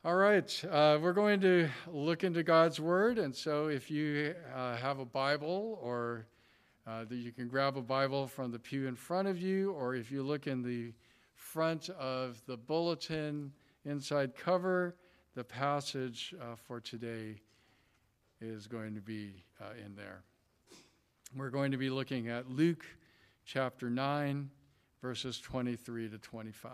All right, we're going to look into God's Word, and so if you have a Bible, or that you can grab a Bible from the pew in front of you, or if you look in the front of the bulletin inside cover, the passage for today is going to be in there. We're going to be looking at Luke chapter 9, verses 23 to 25.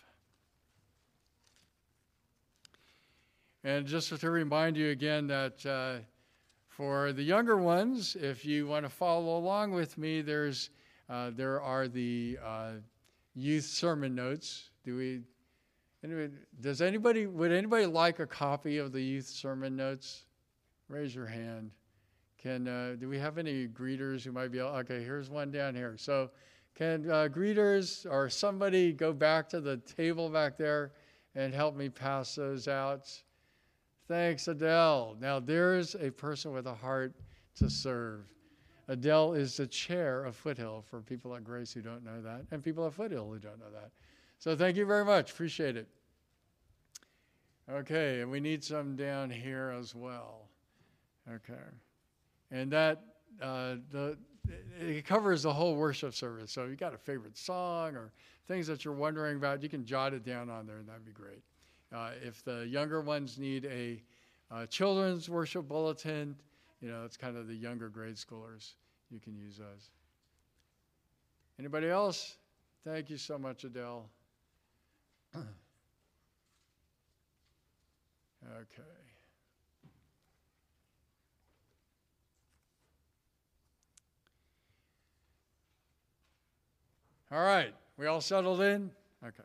And just to remind you again that for the younger ones, if you want to follow along with me, there are the youth sermon notes. Would anybody like a copy of the youth sermon notes? Raise your hand. Do we have any greeters who might be able? Okay, here's one down here. So can greeters or somebody go back to the table back there and help me pass those out? Thanks, Adele. Now, there's a person with a heart to serve. Adele is the chair of Foothill, for people at Grace who don't know that, and people at Foothill who don't know that. So thank you very much. Appreciate it. Okay, and we need some down here as well. Okay. And that, it covers the whole worship service. So if you got a favorite song or things that you're wondering about, you can jot it down on there, and that'd be great. If the younger ones need a children's worship bulletin, it's kind of the younger grade schoolers. You can use those. Anybody else? Thank you so much, Adele. Okay. All right. We all settled in? Okay.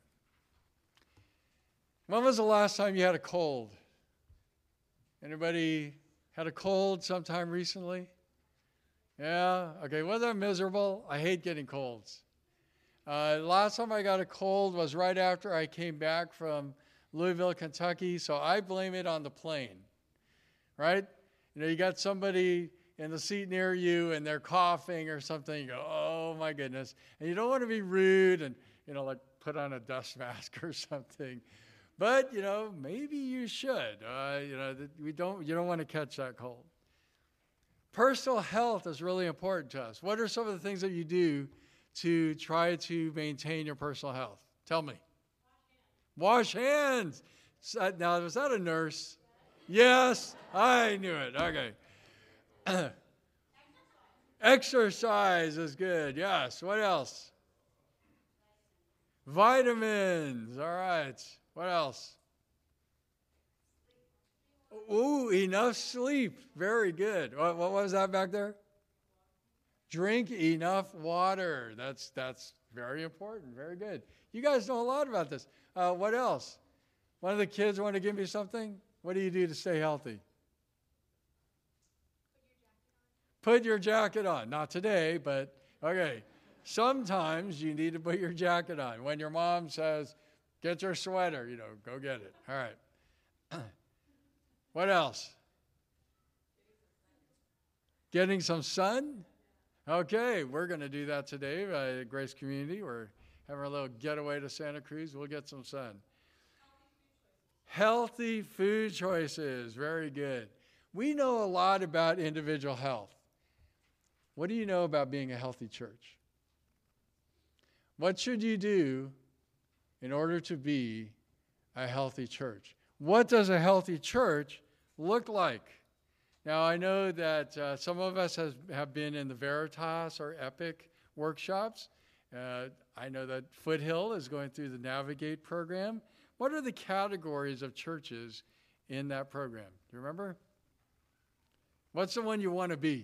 When was the last time you had a cold? Anybody had a cold sometime recently? Yeah? Okay, wasn't that miserable? I hate getting colds. Last time I got a cold was right after I came back from Louisville, Kentucky, so I blame it on the plane, right? You got somebody in the seat near you and they're coughing or something. You go, oh my goodness. And you don't want to be rude and, like put on a dust mask or something. But, maybe you should. You don't want to catch that cold. Personal health is really important to us. What are some of the things that you do to try to maintain your personal health? Tell me. Wash hands. Now, was that a nurse? Yes, I knew it. Okay. Exercise is good. Yes. What else? Vitamins. All right. What else? Ooh, enough sleep. Very good. What was that back there? Drink enough water. That's very important. Very good. You guys know a lot about this. What else? One of the kids want to give me something? What do you do to stay healthy? Put your jacket on. Not today, but okay. Sometimes you need to put your jacket on. When your mom says, get your sweater, go get it. All right. What else? Getting some sun? Okay, we're going to do that today at Grace Community. We're having a little getaway to Santa Cruz. We'll get some sun. Healthy food choices. Very good. We know a lot about individual health. What do you know about being a healthy church? What should you do in order to be a healthy church? What does a healthy church look like? Now, I know that some of us have been in the Veritas or EPIC workshops. I know that Foothill is going through the Navigate program. What are the categories of churches in that program? Do you remember? What's the one you want to be?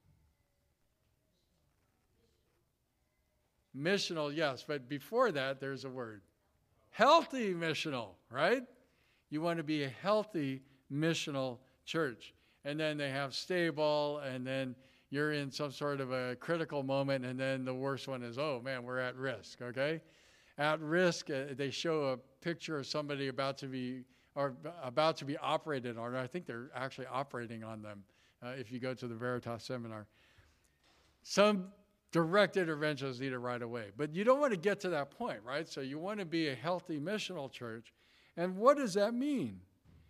Missional, yes, but before that, there's a word. Healthy missional, right? You want to be a healthy missional church. And then they have stable, and then you're in some sort of a critical moment, and then the worst one is, oh man, we're at risk, okay? At risk, they show a picture of somebody about to be operated on. I think they're actually operating on them if you go to the Veritas seminar. Some direct intervention is needed right away. But you don't want to get to that point, right? So you want to be a healthy missional church. And what does that mean?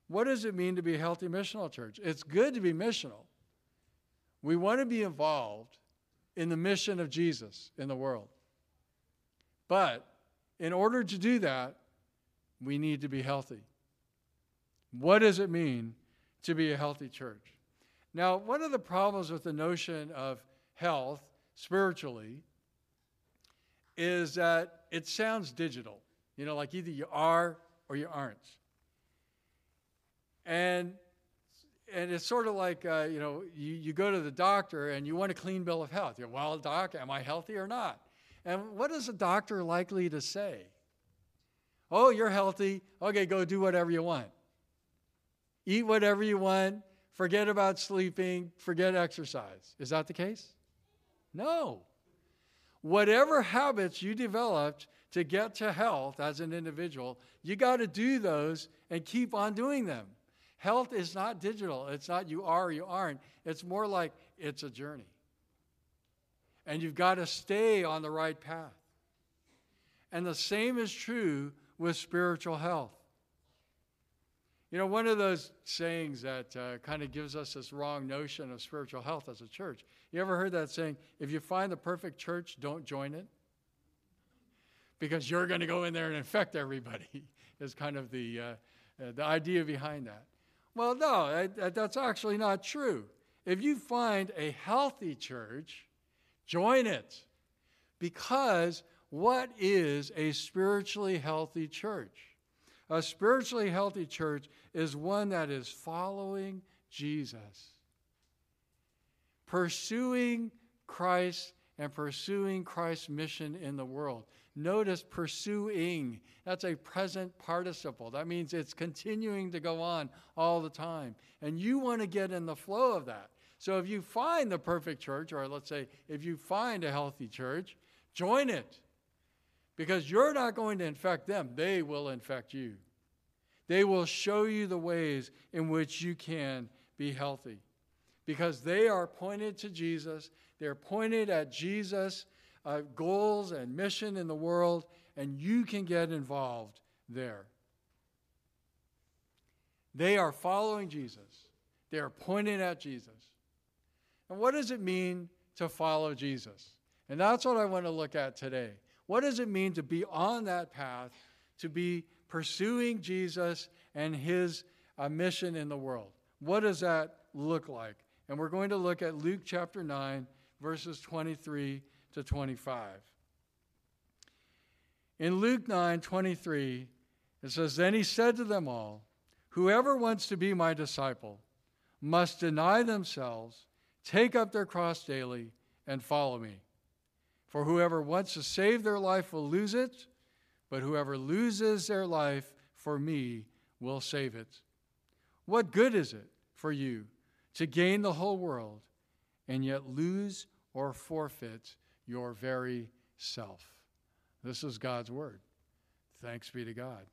What does it mean to be a healthy missional church? It's good to be missional. We want to be involved in the mission of Jesus in the world. But in order to do that, we need to be healthy. What does it mean to be a healthy church? Now, one of the problems with the notion of health spiritually is that it sounds digital. You know, like either you are or you aren't. And it's sort of like, you go to the doctor and you want a clean bill of health. You're, well, doc, am I healthy or not? And what is a doctor likely to say? Oh, you're healthy. Okay, go do whatever you want. Eat whatever you want. Forget about sleeping. Forget exercise. Is that the case? No. Whatever habits you developed to get to health as an individual, you got to do those and keep on doing them. Health is not digital. It's not you are or you aren't. It's more like it's a journey. And you've got to stay on the right path. And the same is true with spiritual health. You know, one of those sayings that kind of gives us this wrong notion of spiritual health as a church. You ever heard that saying, if you find the perfect church, don't join it? Because you're going to go in there and infect everybody, is kind of the idea behind that. Well, no, that's actually not true. If you find a healthy church, join it. Because what is a spiritually healthy church? A spiritually healthy church is one that is following Jesus, pursuing Christ and pursuing Christ's mission in the world. Notice pursuing. That's a present participle. That means it's continuing to go on all the time. And you want to get in the flow of that. So if you find the perfect church, or let's say if you find a healthy church, join it. Because you're not going to infect them. They will infect you. They will show you the ways in which you can be healthy. Because they are pointed to Jesus. They're pointed at Jesus' goals and mission in the world, and you can get involved there. They are following Jesus. They are pointing at Jesus. And what does it mean to follow Jesus? And that's what I want to look at today. What does it mean to be on that path, to be pursuing Jesus and his mission in the world? What does that look like? And we're going to look at Luke chapter 9, verses 23 to 25. In Luke 9:23, it says, "Then he said to them all, 'Whoever wants to be my disciple must deny themselves, take up their cross daily, and follow me. For whoever wants to save their life will lose it, but whoever loses their life for me will save it. What good is it for you to gain the whole world and yet lose or forfeit your very self?'" This is God's word. Thanks be to God.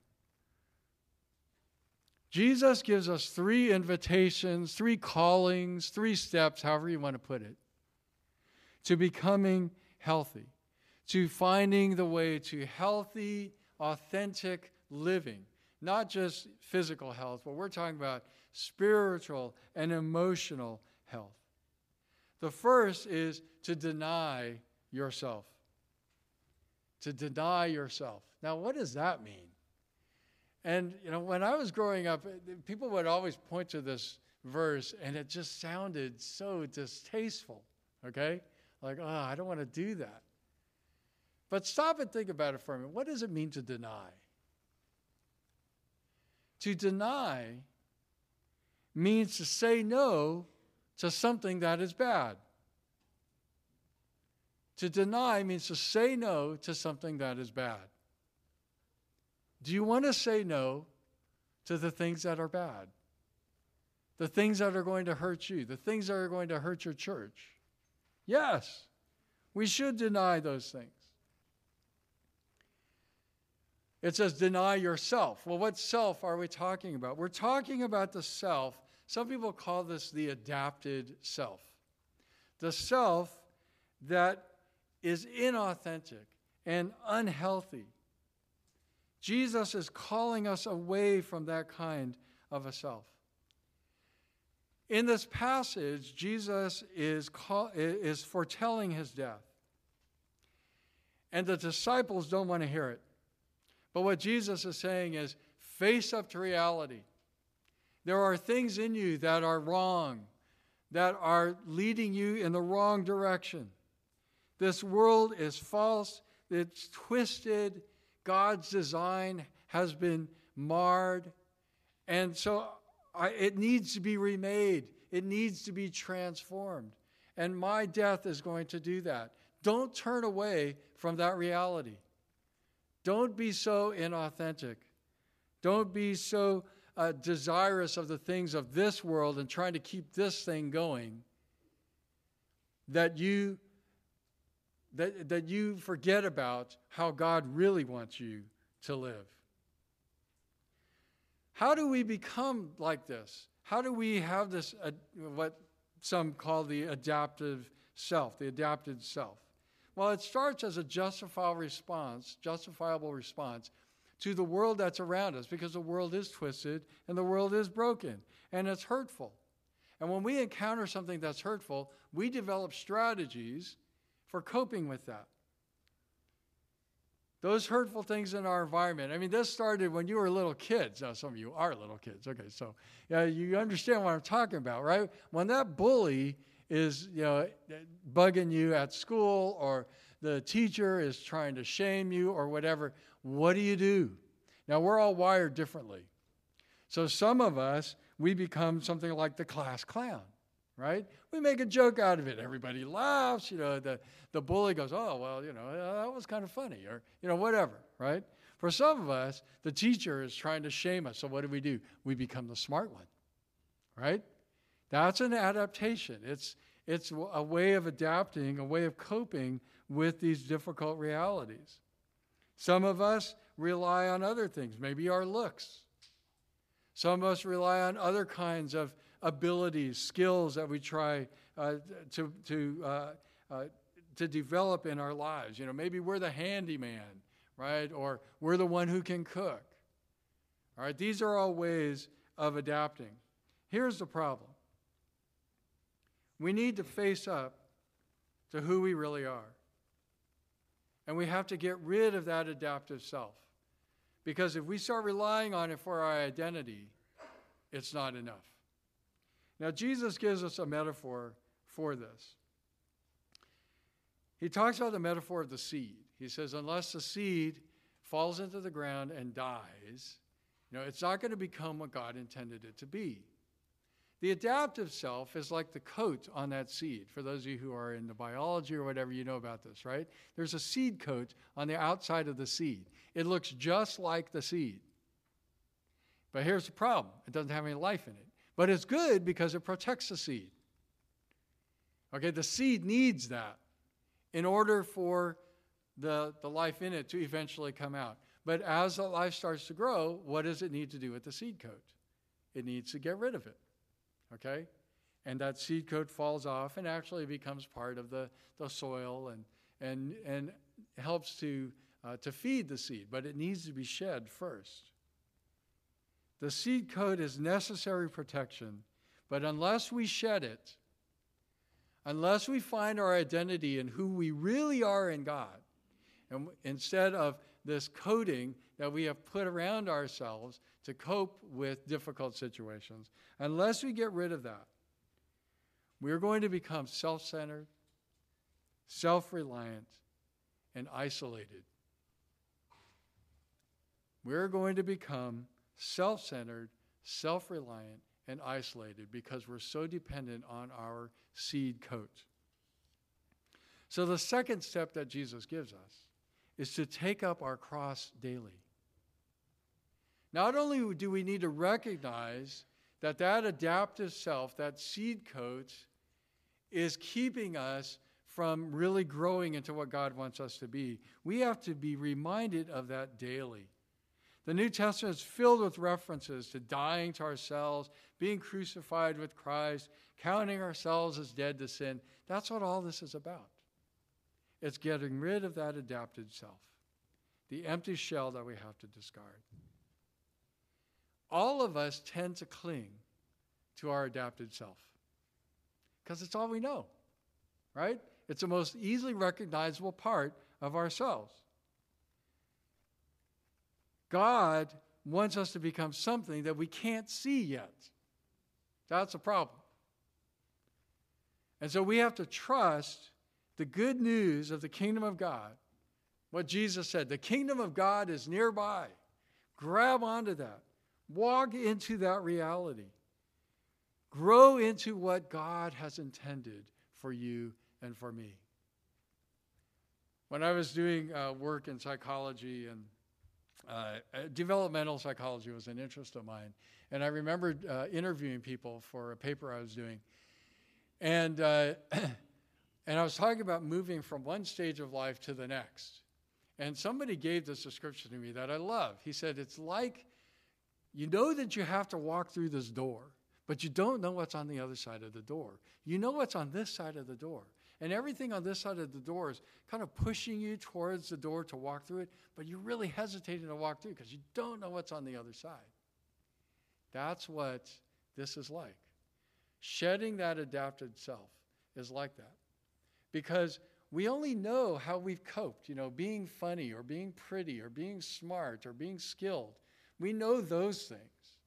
Jesus gives us 3 invitations, 3 callings, 3 steps, however you want to put it, to becoming healthy, to finding the way to healthy, authentic living. Not just physical health, but we're talking about spiritual and emotional health. The first is to deny yourself. To deny yourself. Now, what does that mean? And, when I was growing up, people would always point to this verse, and it just sounded so distasteful, okay? Like, I don't want to do that. But stop and think about it for a minute. What does it mean to deny? To deny means to say no to something that is bad. To deny means to say no to something that is bad. Do you want to say no to the things that are bad? The things that are going to hurt you? The things that are going to hurt your church? Yes, we should deny those things. It says deny yourself. Well, what self are we talking about? We're talking about the self. Some people call this the adapted self. The self that is inauthentic and unhealthy. Jesus is calling us away from that kind of a self. In this passage, Jesus is foretelling his death. And the disciples don't want to hear it. But what Jesus is saying is, face up to reality. There are things in you that are wrong, that are leading you in the wrong direction. This world is false, it's twisted, God's design has been marred, and so it needs to be remade. It needs to be transformed. And my death is going to do that. Don't turn away from that reality. Don't be so inauthentic. Don't be so desirous of the things of this world and trying to keep this thing going that you forget about how God really wants you to live. How do we become like this? How do we have this, what some call the adaptive self, the adapted self? Well, it starts as a justifiable response to the world that's around us, because the world is twisted and the world is broken and it's hurtful. And when we encounter something that's hurtful, we develop strategies for coping with that. Those hurtful things in our environment. I mean, this started when you were little kids. Now, some of you are little kids. Okay, so yeah, you understand what I'm talking about, right? When that bully is, bugging you at school, or the teacher is trying to shame you or whatever, what do? Now, we're all wired differently. So some of us, we become something like the class clown, right? We make a joke out of it. Everybody laughs. The bully goes, oh, well, that was kind of funny, or, whatever, right? For some of us, the teacher is trying to shame us. So what do? We become the smart one, right? That's an adaptation. It's a way of adapting, a way of coping with these difficult realities. Some of us rely on other things, maybe our looks. Some of us rely on other kinds of abilities, skills that we try to develop in our lives. Maybe we're the handyman, right? Or we're the one who can cook. All right, these are all ways of adapting. Here's the problem. We need to face up to who we really are. And we have to get rid of that adaptive self. Because if we start relying on it for our identity, it's not enough. Now, Jesus gives us a metaphor for this. He talks about the metaphor of the seed. He says, unless the seed falls into the ground and dies, it's not going to become what God intended it to be. The adaptive self is like the coat on that seed. For those of you who are into biology or whatever, you know about this, right? There's a seed coat on the outside of the seed. It looks just like the seed. But here's the problem. It doesn't have any life in it. But it's good because it protects the seed. Okay, the seed needs that in order for the life in it to eventually come out. But as the life starts to grow, what does it need to do with the seed coat? It needs to get rid of it. Okay? And that seed coat falls off and actually becomes part of the soil and helps to feed the seed. But it needs to be shed first. The seed coat is necessary protection, but unless we shed it, unless we find our identity in who we really are in God, and instead of this coating that we have put around ourselves to cope with difficult situations, unless we get rid of that, we're going to become self-centered, self-reliant, and isolated. We're going to become self-centered, self-reliant, and isolated because we're so dependent on our seed coat. So the second step that Jesus gives us is to take up our cross daily. Not only do we need to recognize that adaptive self, that seed coat, is keeping us from really growing into what God wants us to be, we have to be reminded of that daily. The New Testament is filled with references to dying to ourselves, being crucified with Christ, counting ourselves as dead to sin. That's what all this is about. It's getting rid of that adapted self, the empty shell that we have to discard. all of us tend to cling to our adapted self because it's all we know, right? It's the most easily recognizable part of ourselves. God wants us to become something that we can't see yet. That's a problem. And so we have to trust the good news of the kingdom of God. What Jesus said, the kingdom of God is nearby. Grab onto that. Walk into that reality. Grow into what God has intended for you and for me. When I was doing work in psychology, and developmental psychology was an interest of mine, and I remembered interviewing people for a paper I was doing, and I was talking about moving from one stage of life to the next. And somebody gave this description to me that I love. He said, it's like you know that you have to walk through this door, but you don't know what's on the other side of the door. You know what's on this side of the door. And everything on this side of the door is kind of pushing you towards the door to walk through it, but you're really hesitating to walk through because you don't know what's on the other side. That's what this is like. Shedding that adapted self is like that. Because we only know how we've coped, being funny or being pretty or being smart or being skilled. We know those things.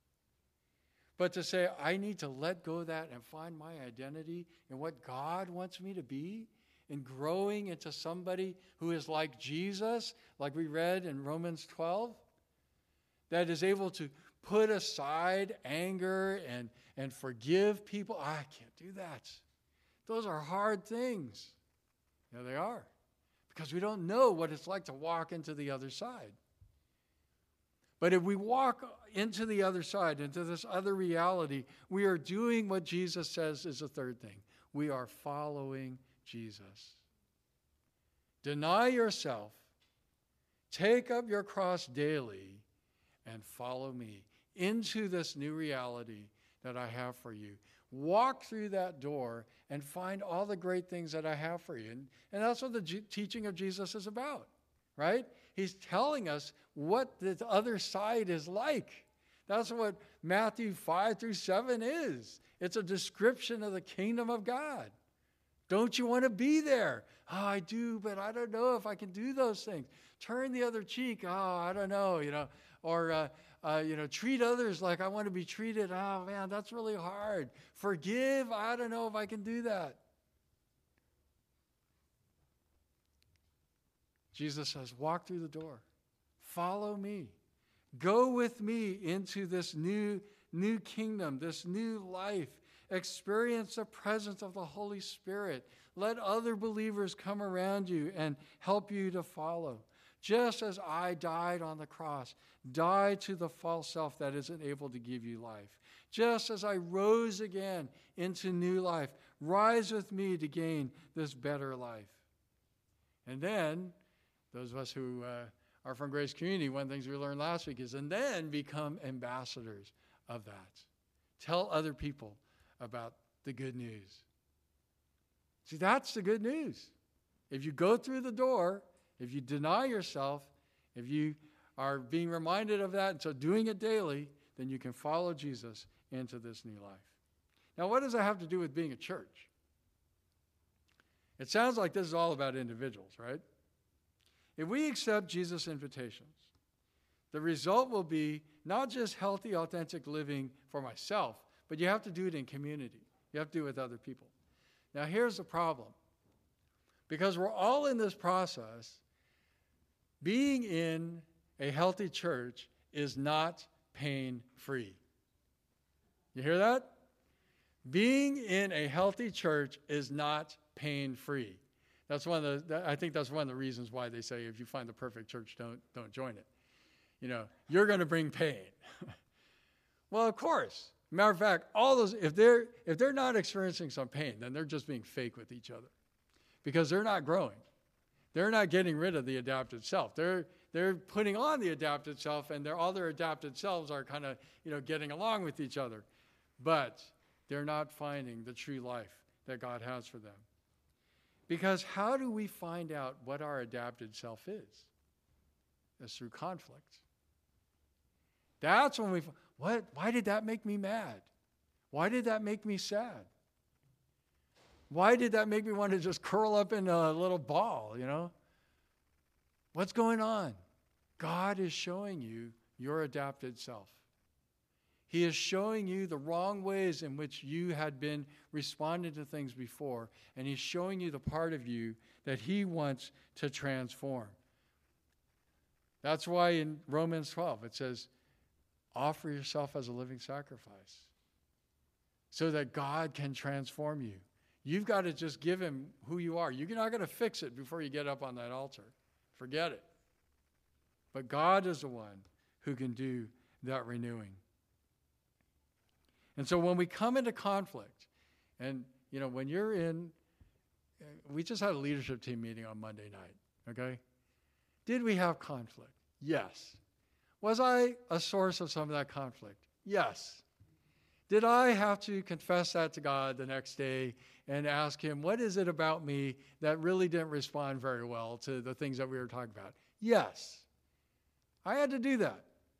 But to say, I need to let go of that and find my identity in what God wants me to be, and growing into somebody who is like Jesus, like we read in Romans 12, that is able to put aside anger and forgive people. I can't do that. Those are hard things. Yeah, they are. Because we don't know what it's like to walk into the other side. But if we walk into the other side, into this other reality, we are doing what Jesus says is the third thing. We are following Jesus. Deny yourself, take up your cross daily, and follow me into this new reality that I have for you. Walk through that door and find all the great things that I have for you. And that's what the teaching of Jesus is about, right? He's telling us what the other side is like. That's what Matthew 5 through 7 is. It's a description of the kingdom of God. Don't you want to be there? Oh, I do, but I don't know if I can do those things. Turn the other cheek. Oh, I don't know, Or, treat others like I want to be treated. Oh, man, that's really hard. Forgive. I don't know if I can do that. Jesus says, walk through the door. Follow me. Go with me into this new kingdom, this new life. Experience the presence of the Holy Spirit. Let other believers come around you and help you to follow. Just as I died on the cross, died to the false self that isn't able to give you life. Just as I rose again into new life, rise with me to gain this better life. And then, those of us who are from Grace Community, one of the things we learned last week is, and then become ambassadors of that. Tell other people about the good news. See, that's the good news. If you go through the door, if you deny yourself, if you are being reminded of that, and so doing it daily, then you can follow Jesus into this new life. Now, what does that have to do with being a church? It sounds like this is all about individuals, right? If we accept Jesus' invitations, the result will be not just healthy, authentic living for myself, but you have to do it in community. You have to do it with other people. Now, here's the problem. Because we're all in this process, being in a healthy church is not pain-free. You hear that? Being in a healthy church is not pain-free. I think that's one of the reasons why they say if you find the perfect church, don't join it. You're going to bring pain. Well, of course. Matter of fact, all those if they're not experiencing some pain, then they're just being fake with each other, because they're not growing. They're not getting rid of the adapted self. They're putting on the adapted self, and all their adapted selves are kind of getting along with each other, but they're not finding the true life that God has for them. Because how do we find out what our adapted self is? It's through conflict. That's when Why did that make me mad? Why did that make me sad? Why did that make me want to just curl up in a little ball, What's going on? God is showing you your adapted self. He is showing you the wrong ways in which you had been responding to things before, and he's showing you the part of you that he wants to transform. That's why in Romans 12 it says, offer yourself as a living sacrifice so that God can transform you. You've got to just give him who you are. You're not going to fix it before you get up on that altar. Forget it. But God is the one who can do that renewing. And so when we come into conflict, and, when you're in, we just had a leadership team meeting on Monday night, okay? Did we have conflict? Yes. Was I a source of some of that conflict? Yes. Did I have to confess that to God the next day and ask him, what is it about me that really didn't respond very well to the things that we were talking about? Yes. I had to do that.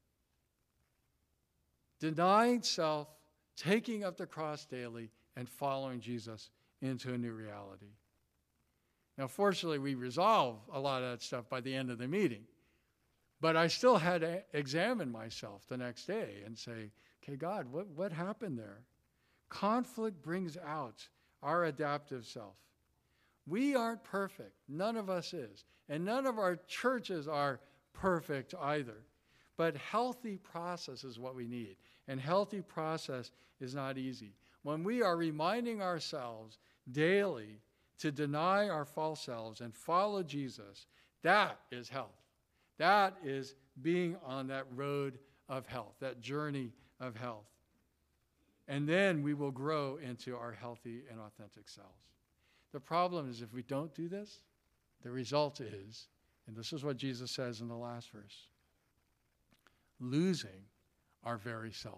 Denying self, taking up the cross daily, and following Jesus into a new reality. Now, fortunately, we resolved a lot of that stuff by the end of the meeting. But I still had to examine myself the next day and say, okay, God, what happened there? Conflict brings out our adaptive self. We aren't perfect. None of us is. And none of our churches are perfect either. But healthy process is what we need. And healthy process is not easy. When we are reminding ourselves daily to deny our false selves and follow Jesus, that is health. That is being on that road of health, that journey of health. And then we will grow into our healthy and authentic selves. The problem is if we don't do this, the result is, and this is what Jesus says in the last verse, losing our very self.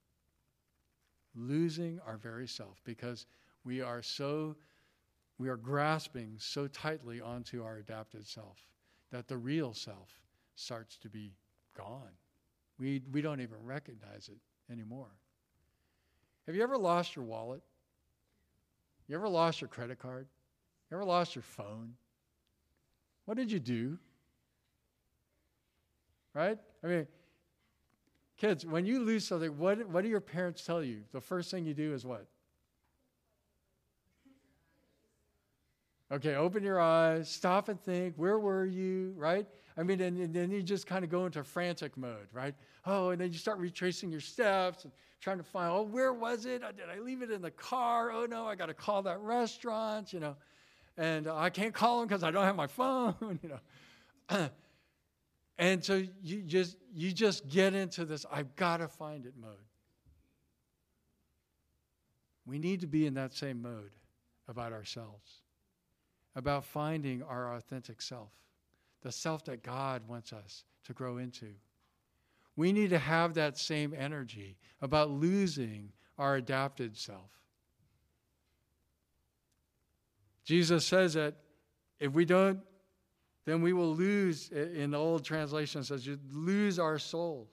Losing our very self because we are grasping so tightly onto our adapted self that the real self starts to be gone. We don't even recognize it anymore. Have you ever lost your wallet? You ever lost your credit card? You ever lost your phone? What did you do? Right? I mean, kids, when you lose something, what do your parents tell you? The first thing you do is what? Okay, open your eyes, stop and think, where were you, right? I mean, and then you just kind of go into frantic mode, right? Oh, and then you start retracing your steps and trying to find, where was it? Did I leave it in the car? Oh, no, I got to call that restaurant, And I can't call them because I don't have my phone, And so you just get into this, I've got to find it mode. We need to be in that same mode about ourselves, about finding our authentic self, the self that God wants us to grow into. We need to have that same energy about losing our adapted self. Jesus says that if we don't, then we will lose, in the old translation it says, you lose our souls.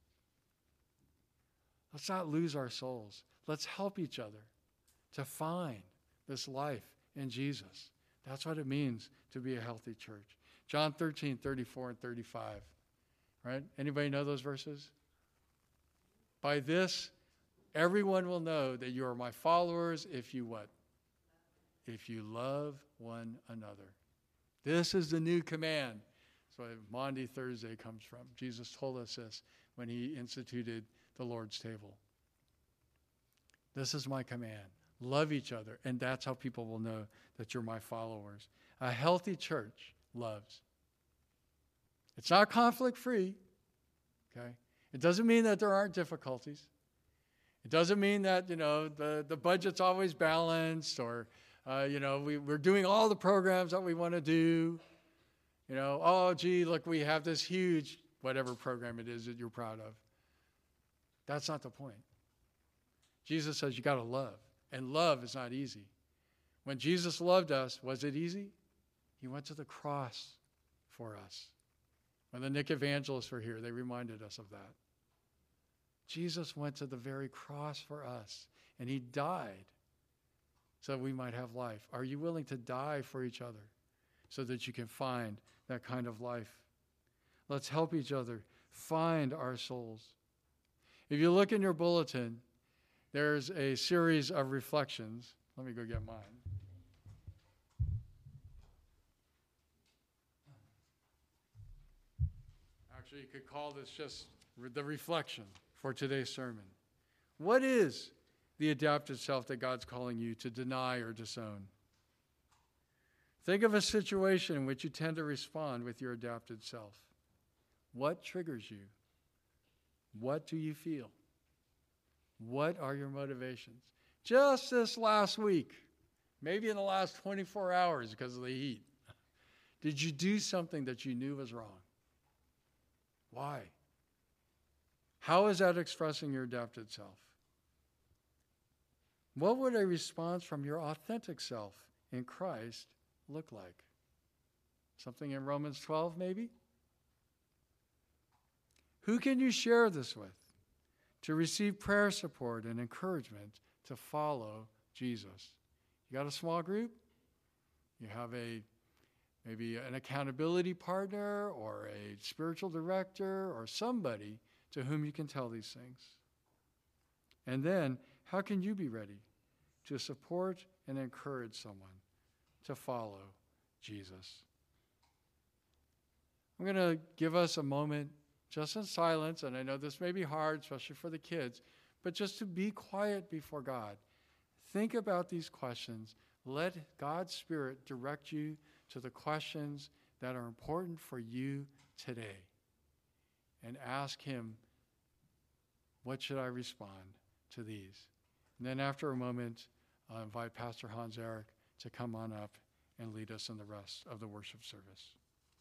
Let's not lose our souls. Let's help each other to find this life in Jesus. That's what it means to be a healthy church. John 13, 34 and 35. Right? Anybody know those verses? By this, everyone will know that you are my followers if you what? If you love one another. This is the new command. That's why Maundy Thursday comes from. Jesus told us this when he instituted the Lord's table. This is my command. Love each other, and that's how people will know that you're my followers. A healthy church loves. It's not conflict-free, okay? It doesn't mean that there aren't difficulties. It doesn't mean that, the budget's always balanced or, we're doing all the programs that we want to do. Look, we have this huge whatever program it is that you're proud of. That's not the point. Jesus says you got to love, and love is not easy. When Jesus loved us, was it easy? He went to the cross for us. When the Nick evangelists were here, they reminded us of that. Jesus went to the very cross for us, and he died so we might have life. Are you willing to die for each other so that you can find that kind of life? Let's help each other find our souls. If you look in your bulletin, there's a series of reflections. Let me go get mine. Actually, you could call this just the reflection for today's sermon. What is the adapted self that God's calling you to deny or disown? Think of a situation in which you tend to respond with your adapted self. What triggers you? What do you feel? What are your motivations? Just this last week, maybe in the last 24 hours because of the heat, did you do something that you knew was wrong? Why? How is that expressing your adapted self? What would a response from your authentic self in Christ look like? Something in Romans 12, maybe? Who can you share this with to receive prayer support and encouragement to follow Jesus? You got a small group? You have maybe an accountability partner or a spiritual director or somebody to whom you can tell these things. And then, how can you be ready to support and encourage someone to follow Jesus? I'm going to give us a moment just in silence, and I know this may be hard, especially for the kids, but just to be quiet before God. Think about these questions. Let God's Spirit direct you to the questions that are important for you today. And ask him, what should I respond to these? And then after a moment, I'll invite Pastor Hans Eric to come on up and lead us in the rest of the worship service.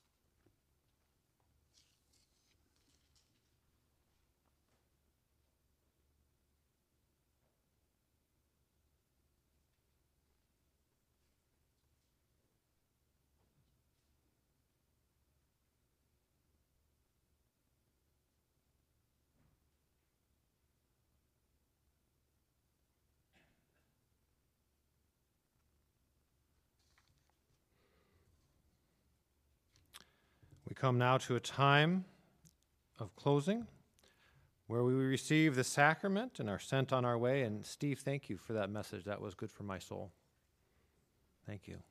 We come now to a time of closing where we receive the sacrament and are sent on our way. And Steve, thank you for that message. That was good for my soul. Thank you.